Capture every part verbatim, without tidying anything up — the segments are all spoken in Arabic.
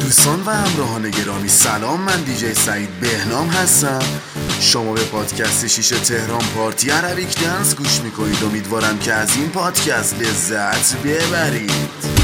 دوستان و همراهان گرامی سلام، من دیجی سعید بهنام هستم. شما به پادکست شیشه تهران پارتی عربیک دنس گوش میکنید. امیدوارم که از این پادکست لذت ببرید.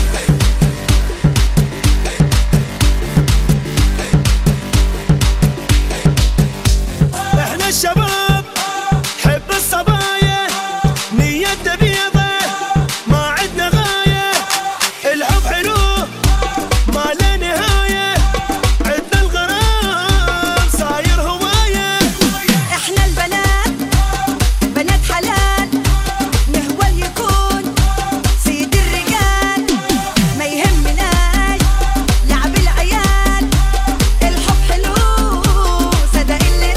الشباب حب الصبايا نيتنا بيضة ما عدنا غاية، الحب حلو ما له نهاية، عدنا الغرام صاير هواية. احنا البنات بنات حلال، نهوى يكون سيد الرجال، ما يهمناش لعب العيال، الحب حلو صدق اللي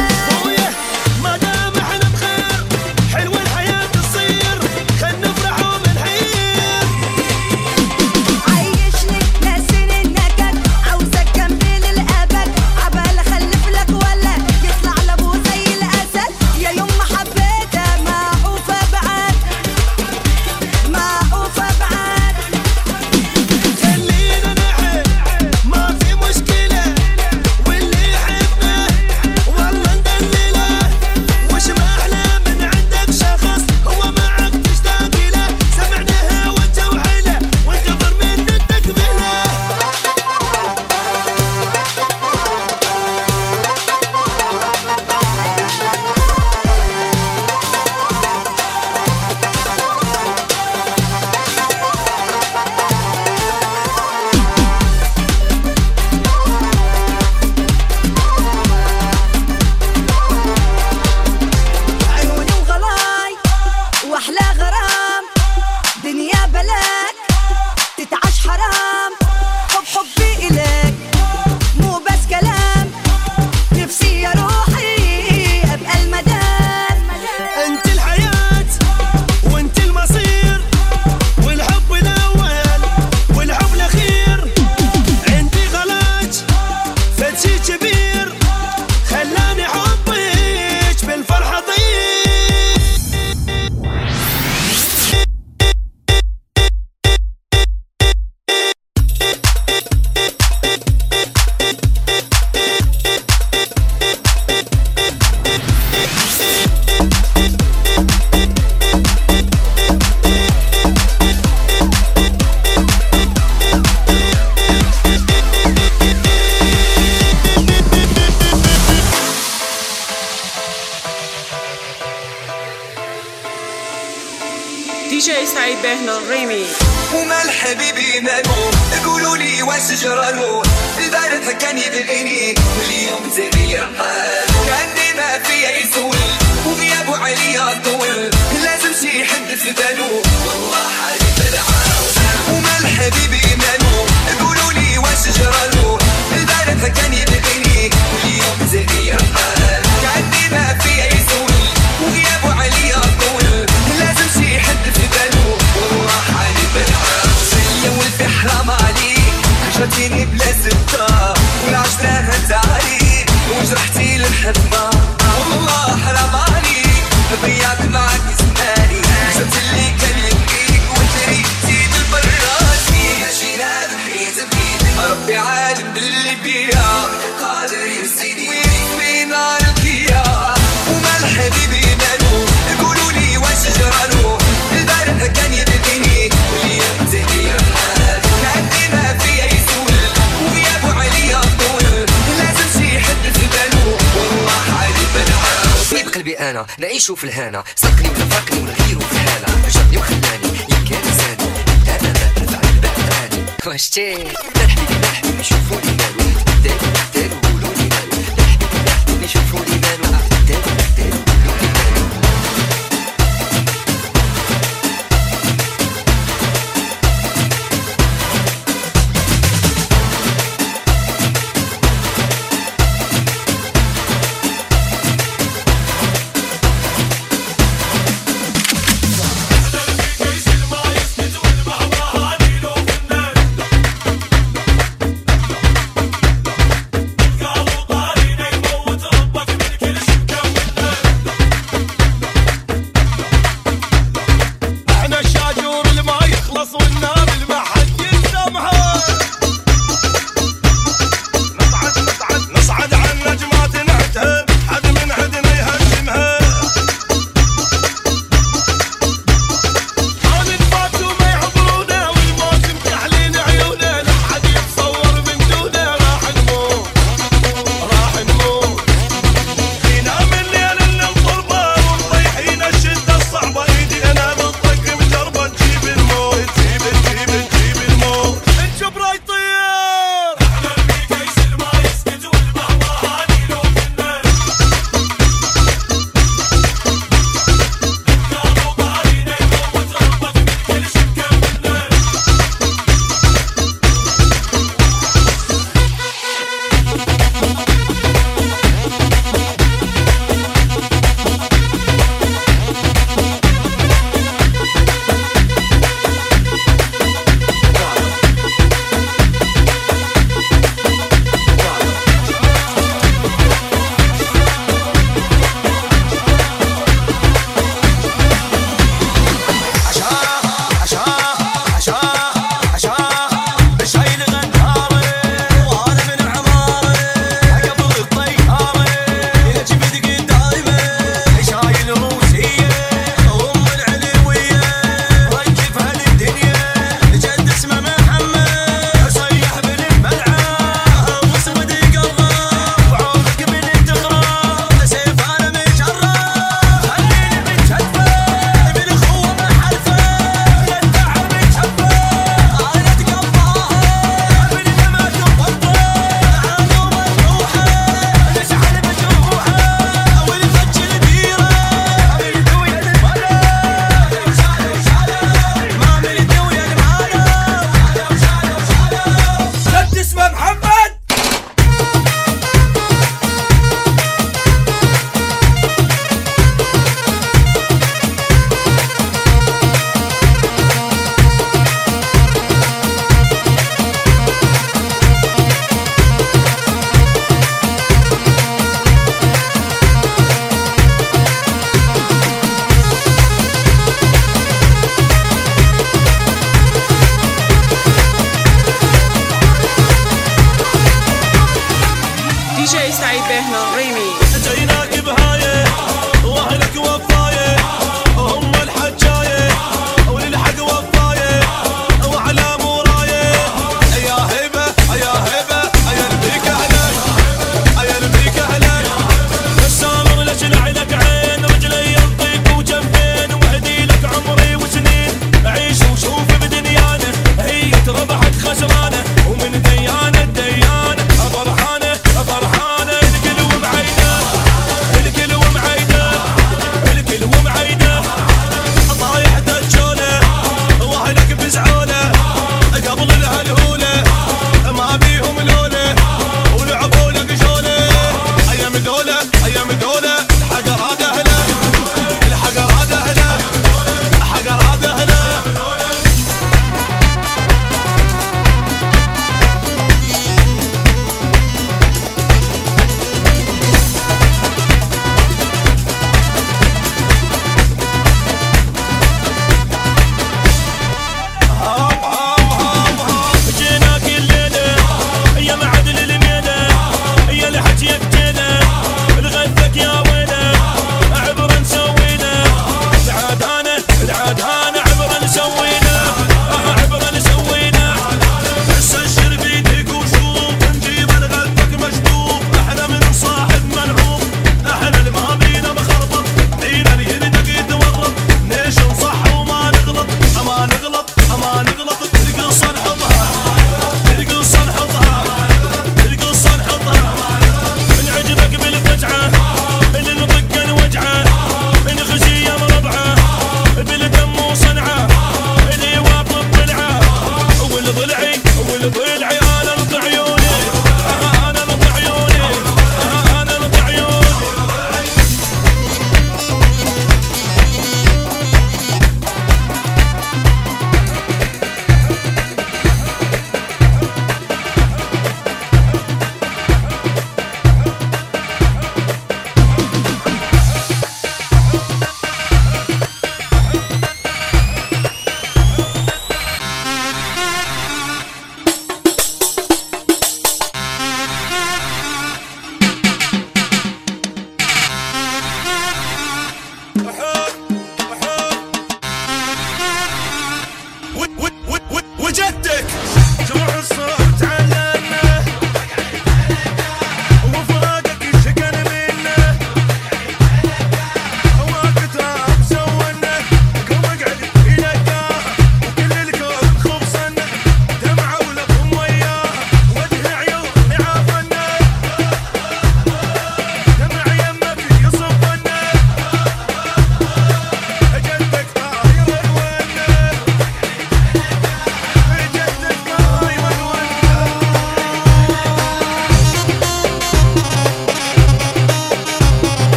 ديجي سعيد بهنام ريمي. ومال حبيبي مالو، قولوا لي واش جرالو، البارد هكاني بالعيني واليوم تغير حال، كأني ما فيا يسول وغيابو عليا طول، لازم شي حد في بالو والله حالي بالعاو. ومال حبيبي مالو، قولوا لي واش جرالو، البارد هكاني بالعيني واليوم تغير حال، كأني ما فيا يسول وغيابو عليا طول، لازم شي حد في بالو والله حالي بالعاو. يا ولدي حرام عليك عشرتيني بلا زبطة والعشرة هنت عليك وجرحتي للحضنة، والله حرام عليك ضيعت معاك زماني، شفت اللي كان يبكيك وتريتي بالبراسي، ماشينا بحيت بيدك ربي عالم باللي بيها قادر يزيدي ويكفي نار الكيا. ومال حبيبي مالو، قولوا لي واش جرالو، البارح كان يبكيني واليوم تغير حال، كأني ما فيا يسول وغيابو عليا طول، لازم شي حد في بالو والله حالي بالعاو. طيب قلبي انا نعيشو في الهنا، سرقني ولا فرقني ولا غيرو في الهالة، جابني وخلاني يا كان زاني انا ما نفع البعداني. واش تي لا حبيبي لا حبيبي شوفولي مالو، دارو دارو قولولي مالو، لا حبيبي لا حبيبي شوفولي مالو، دارو دارو قولولي مالو.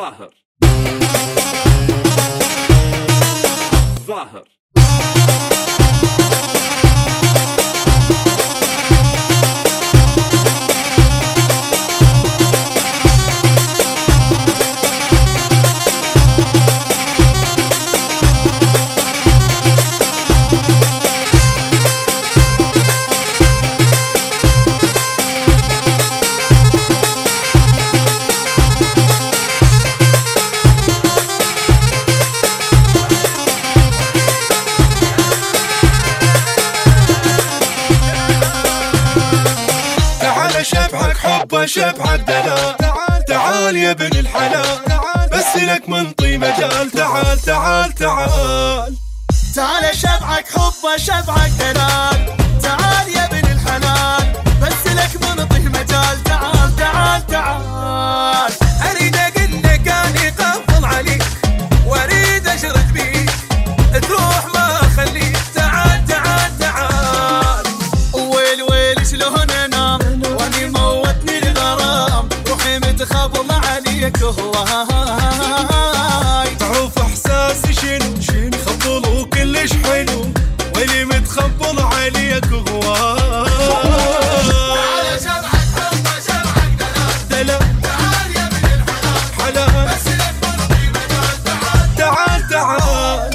ظاهر ظاهر شبحك دلال تعال يا ابن الحلال بس لك منطي مجال تعال تعال تعال تعال شبعك حب شبعك دلال تعال يا ابن الحلال بس لك منطي مجال تعال تعال تعال اريد اقول لك اني قفل عليك واريد اشرد بيك تروح ما اخليك تعال تعال تعال ويل ويل شلون انام واني موتني الغرام روحي متخبل عليك هواي تعوف احساسي شنو شنو خبل وكلش حلو ويلي متخبل عليك هواي تعال شبعك حب شبعك دلال دلال تعال يا ابن الحلال حلال بس لك مرضي مجال تعال تعال تعال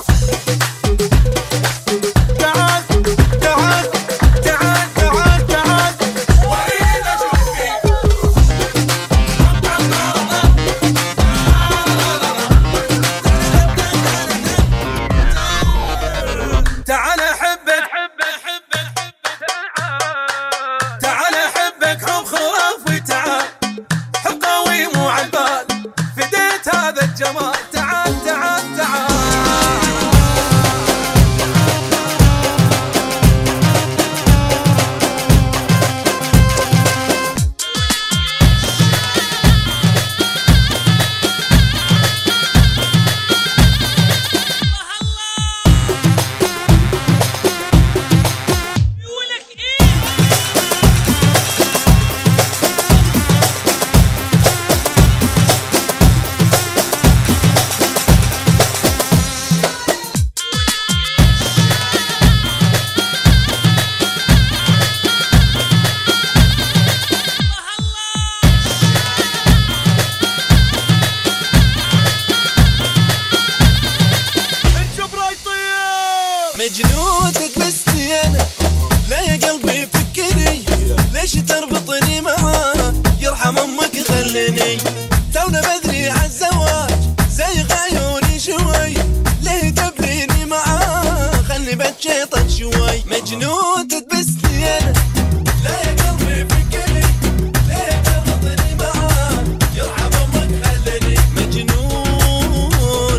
مجنونتك بستي انا لا يا قلبي فكري ليش تربطني معاه يرحم امك خلني تونا بدري عالزواج زي عيوني شوي ليه تبريني معاه خلني بتشيطك شوي مجنونتك بستي انا لا يا قلبي فكري ليه تربطني معاه يرحم امك خلني مجنون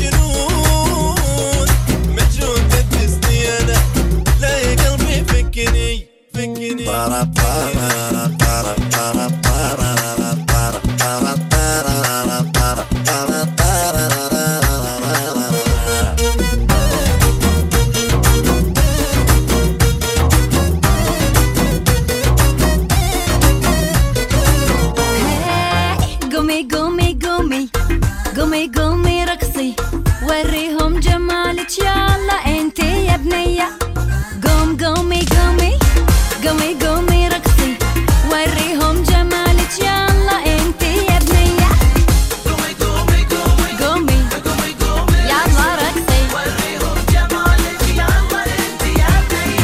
مجنون مجنون لا يا قلبي فكني فكني بارا بارا بارا بارا بارا بارا بارا بارا بارا قومي قومي قومي قومي قومي رقصي وريهم جمالك يلا انتي يا بنية قوم قومي قومي قومي قومي رقصي وريهم جمالك يلا انتي يا بنية قومي قومي قومي قومي قومي قومي يلا رقصي وريهم جمالك يلا انتي يا بنية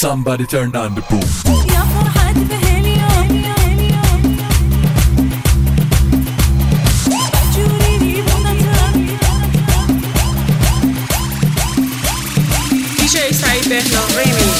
Somebody turn on the boom boom. يا فرحة بهاليوم جوريني بمطر دی جی سعید بهنام ریمیکس.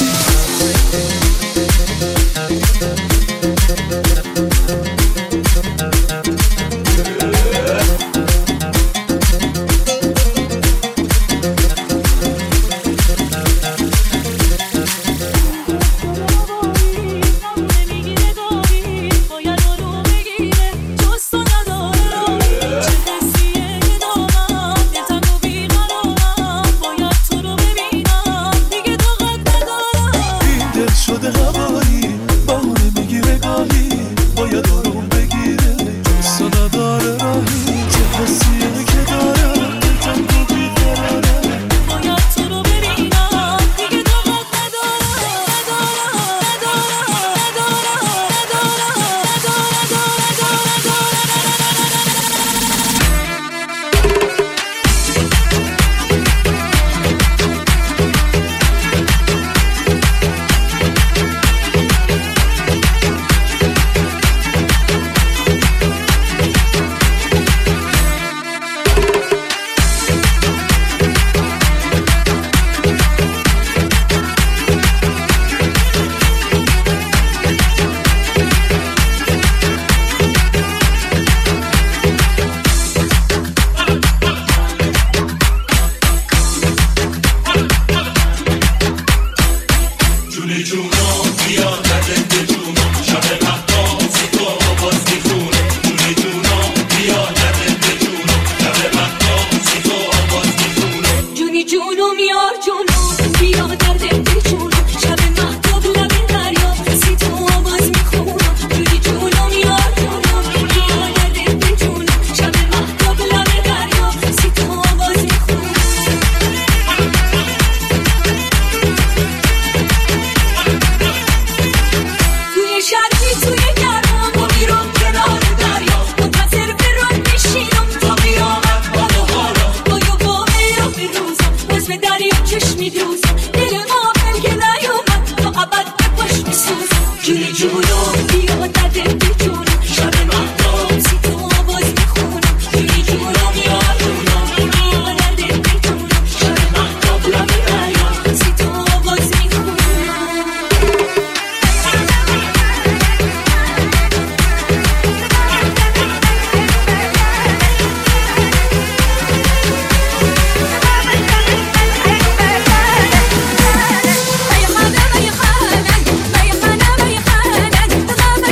يا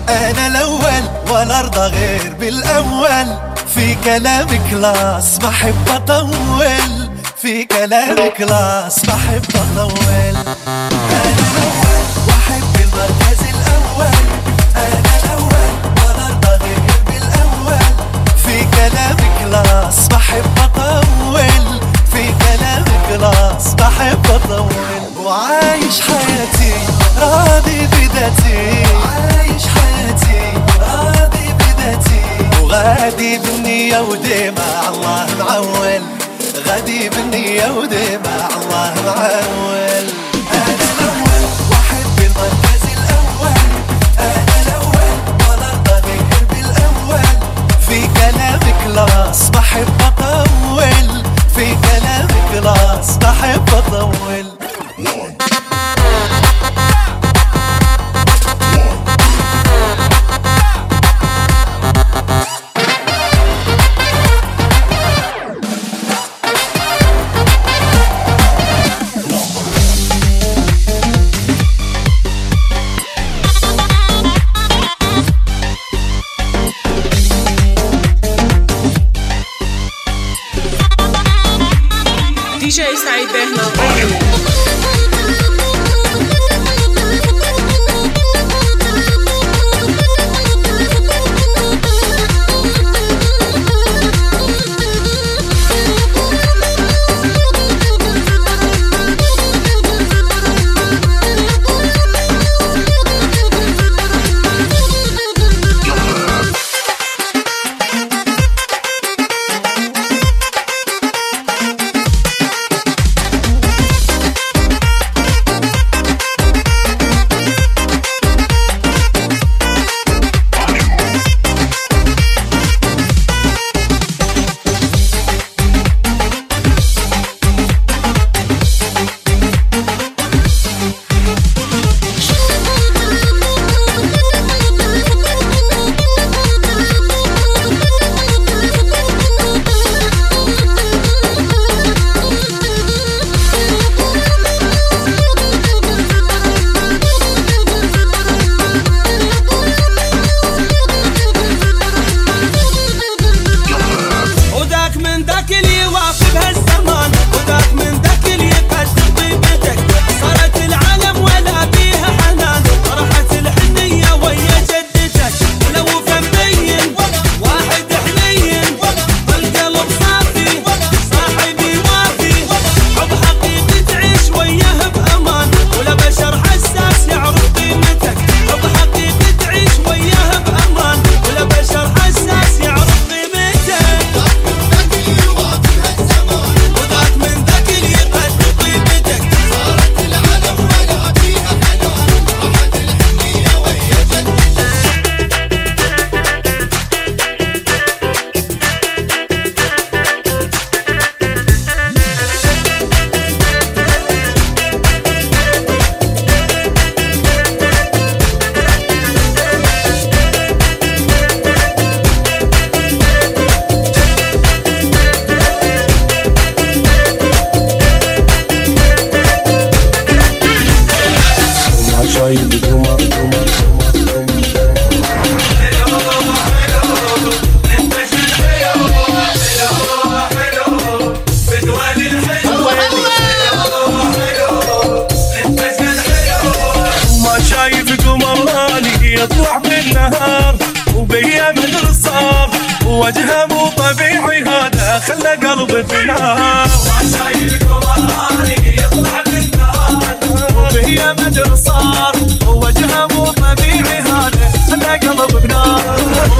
أنا الأول ولا أرضى غير بالأول، في كلام كلاس ما أحب أطول، في كلام كلاس ما أحب أطول. أنا الأول وأحب المركز الأول، أنا الأول ولا أرضى غير بالأول، في كلام كلاس ما أحب أطول، في كلام كلاس ما أحب أطول. وعايش حياتي راضي بذاتي، عايش حياتي راضي بذاتي، وغادي بالنية وديما الله معول، غادي بالنية وديما الله معول. أنا الأول وأحب المركز الأول، أنا الأول ولا أرضى غير بالأول، في كلام كلاس ما أحب أطول، في كلام كلاس ما أحب أطول. دي جي سعيد بهنام. يطلع بالنهار وبيا من الصار، وجهه مو طبيعي هذا خلى قلبي في نار. وشايفكم الغالي يطلع بالنهار وبيا من الصار، وجهه مو طبيعي هذا خلى قلبي في نار.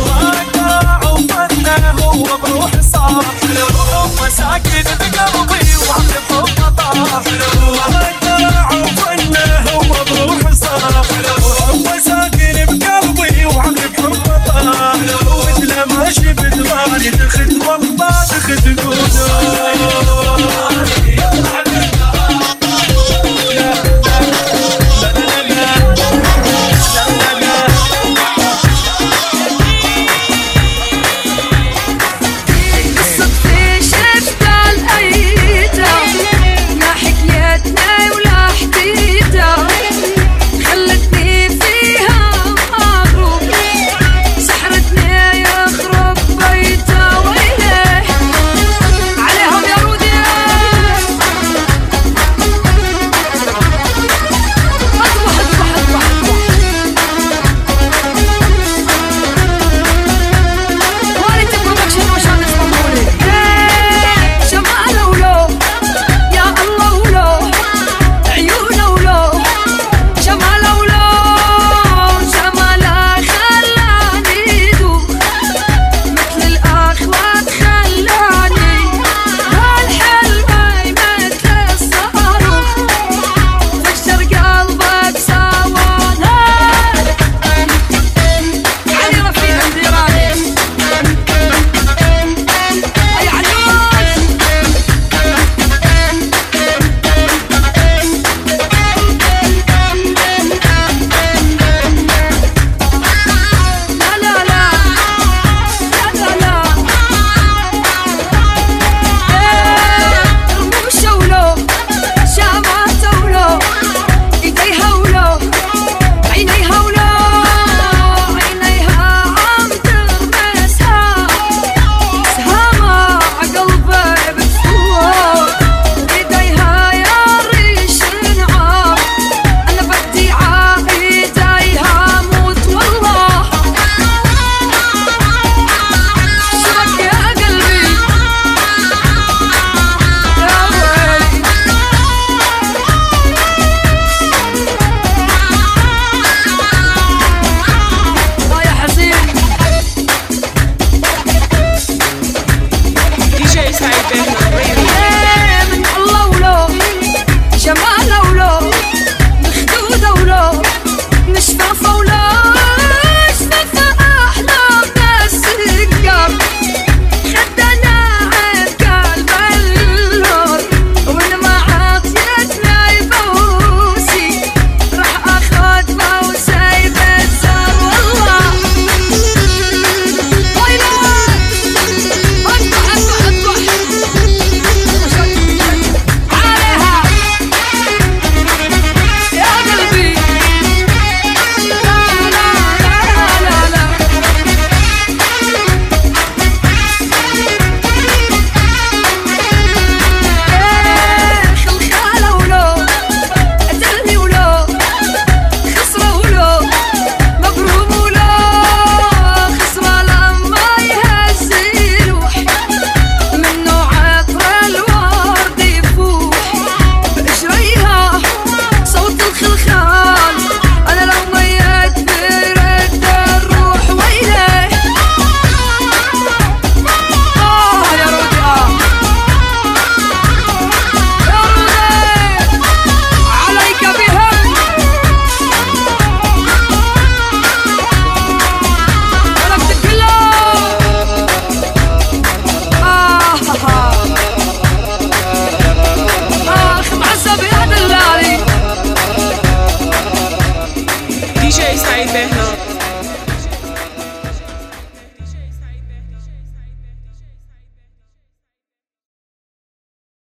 وأنا وفنه هو بروح صار، هو ساكن بقلبي وعقب حب طار. وأنا وفنه هو بروح صار، هو ساكن بقلبي وعقب حب طار. وإذا ما شفت غالي دخلت والله دخلت